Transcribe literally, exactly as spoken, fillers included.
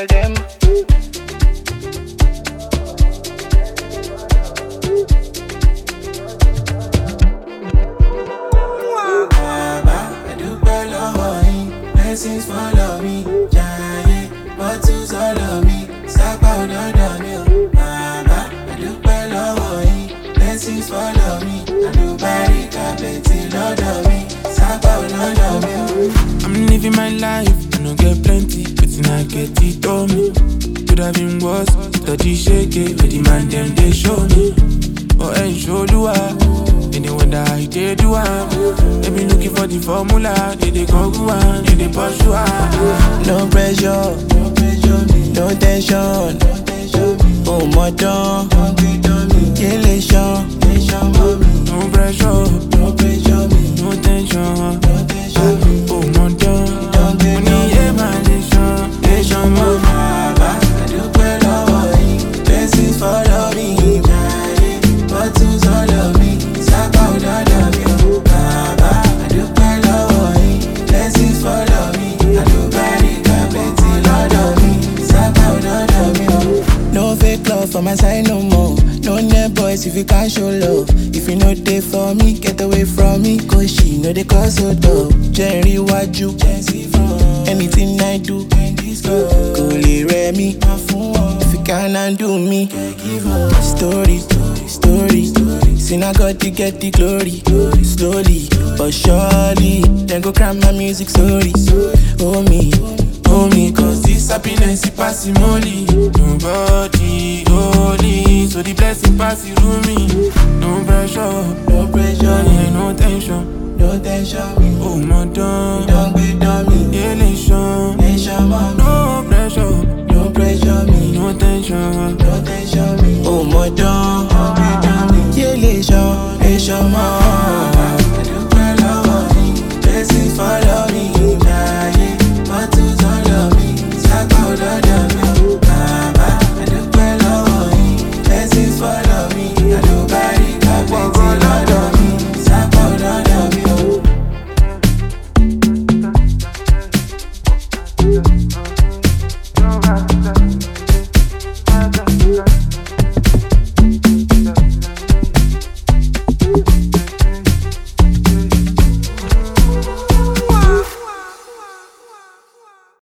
tell them. Blessings follow me, giant bottles all of me, sapa ododo mi o, baba, adúpẹ́ lọ́wọ́ yín. Blessings follow me, àlùbáríkà plenty lọ́dọ̀ mi, sapa ododo mi o. I'm living my life, I no get plenty, but I get it on me. Could have been worse, study shake it, but the man them they show me. Oh, hey, show you they dey wonder how you dey do am. They be looking for the formula, they dey go go on, they dey pursue am. No pressure, no pressure, no tension. Oh, my dog, elation. No pressure, no pressure, no tension. Oh, my dog, money emanation, nation more. Baba, adúpẹ́ lọ́wọ́ yín, blessings follow me. Bottles all of me, sapa ododo mi o, baba, adúpẹ́ lọ́wọ́ yín. Blessings follow me, àlùbáríkà plenty lọ́dọ̀ mi, sapa ododo mi o. No fake love for my side no more. No net boys if you can't show love. If you know they for me, get away from me. Cause she know they cause so dope. Jerry Waju, anything I do, go lè rẹ́ mi. If you can't undo me, story, story. Synagogue to get the glory, slowly but surely. Then go cry my music story. Oh me, oh me, cause this happiness is passing only. Nobody holy, so the blessing passing through me. No pressure, no pressure, yeah, no tension, no tension. Oh my God.